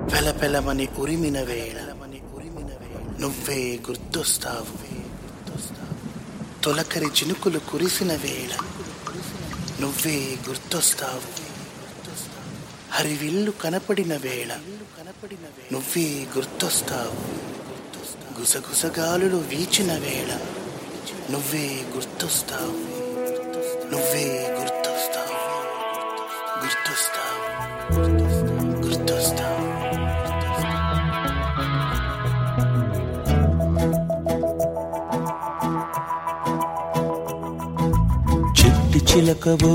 పెలపెలమని ఉరిమిన వేళ నువ్వే గుర్తొస్తావు. తొలకరి చినుకులు కురిసిన వేళ నువ్వే గుర్తొస్తావు. హరివిల్లు కనపడిన వేళ నువ్వే గుర్తొస్తావు. గుసగుసగాలులు వీచిన వేళ నువ్వే గుర్తొస్తావు. నువ్వే గుర్తొస్తావు. గుర్తొస్తావు. గుర్తొస్తావు. చిట్టి చిలకవో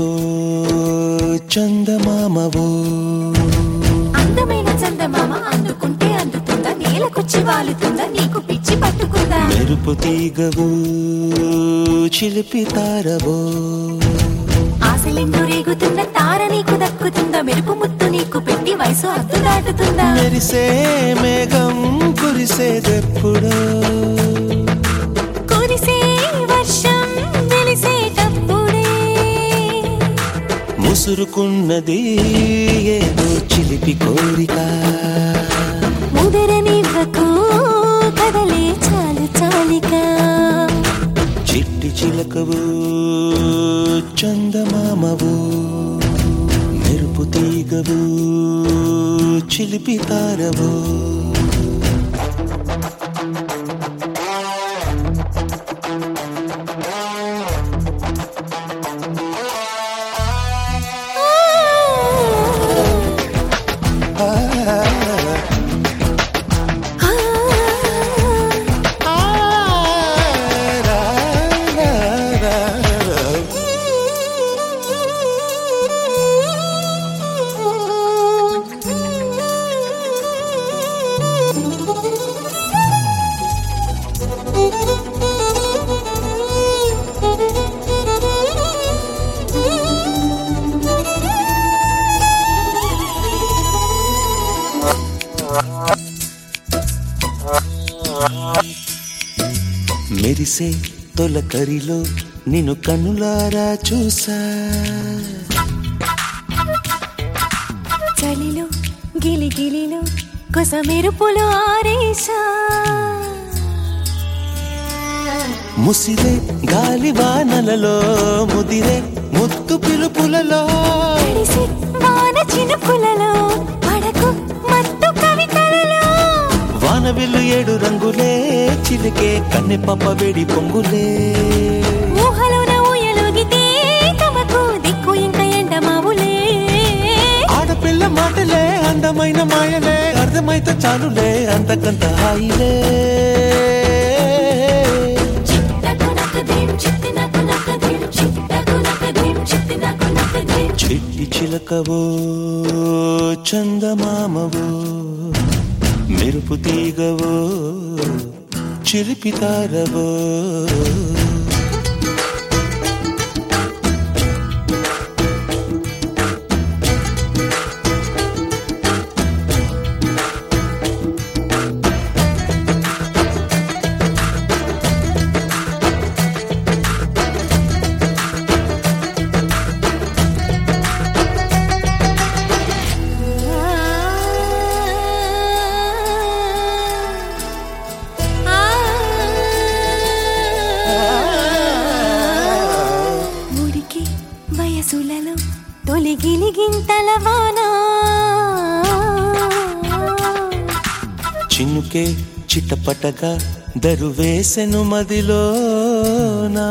చందమామవో, అందమైన చందమామ అందుకుంటే అందుతుందా, నేలకొచ్చి వాలుతుందా, నీకు పిచ్చి పట్టుకుందా? మెరుపు తీగవో చిలిపి తారవో, ఆశలెందు రేగుతున్న తార నీకు దక్కుతుందా, మెరుపు ముత్తు నీకు పెట్టి వయసు అద్దు దాటుతుందా? మెరిసే మేఘం కురిసేదెప్పుడో, కురిసే వర్షం వెలిసేటప్పుడే, ముసురుకున్నది ఏదో చిలిపి కోరిక, ముదరనివ్వకు కదలే చాలు చాలిక. చిట్టి చిలకవో చందమామవో, మెరుపు తీగవో చిలిపి తారవో. మెరిసే తొలకరిలో నిన్ను కన్నులారా చూసా, చలిలో గిలిగిలిలో కొస మెరుపులు ఆరేశా, ముసిరే గాలి వానలలో ముదిరే ముత్తు పిలుపులలో, తడిసి వాన చినుకులలో పడకు మత్తు కవితలలో, వానవిల్లు ఏడు రంగులే చిలికే కన్నె పప్ప వేడి పొంగులే, ఊహలోన ఊయలుగితే తమకు దిక్కు ఇంక ఎండమావులే, ఆడపిల్ల మాటలే అందమైన మాయలే, అర్థమైతే చాలులే అంతకంత హాయిలే. చిట్టి చిలకవో చందమామవో, మెరుపు తీగవో చిలిపి తారవో. వయసులలో తొలి గిలిగింతల వాన, చిన్నుకే చిట్టపటగా దరువేసెను మదిలోనా,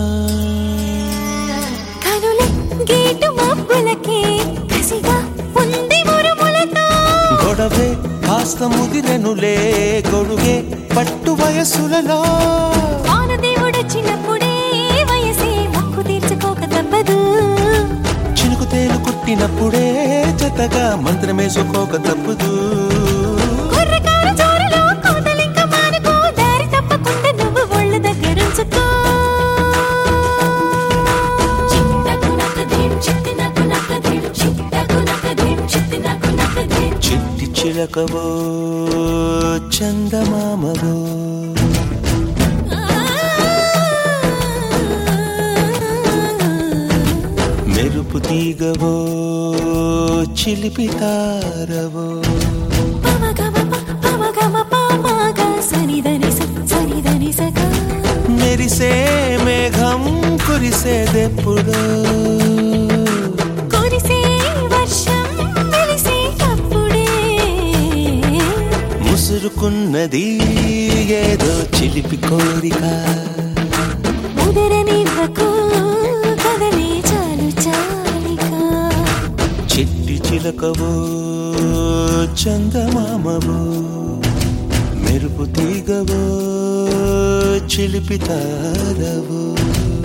కనుల గేటు మబ్బులకే కసిగా ఉంది మురుములతో, గొడవే కాస్త ముదిరెనులే గొడుగే పట్టు వయసులలో, వానదేవుడొచ్చినప్పుడే వయసే మొక్కు తీర్చుకోక తప్పదు, చినుకు తేలు కుట్టినప్పుడే జతగా మంత్రమేసుకోక తప్పదు. కుర్రకారు జోరులో కోతలింక మానుకో, దారి తప్పకుండా నువ్వు ఒళ్ళు దగ్గరుంచుకో. చిట్టి చిలకవో చందమామవో, మెరుపు తీగవో చిలిపి తారవో. గమ పామాగా సనిదని సనిదని సగా మెరిసే మేఘం కురిసేదెప్పుడు కురిసే వర్షం వెలిసేటప్పుడే ముసురుకున్నది ఏదో చిలిపి కోరిక ముదరనివ్వకు కదలే చాలు చాలిక చిట్టి చిలకవో చందమామవో మెరుపు తీగవో చిలిపి తారవో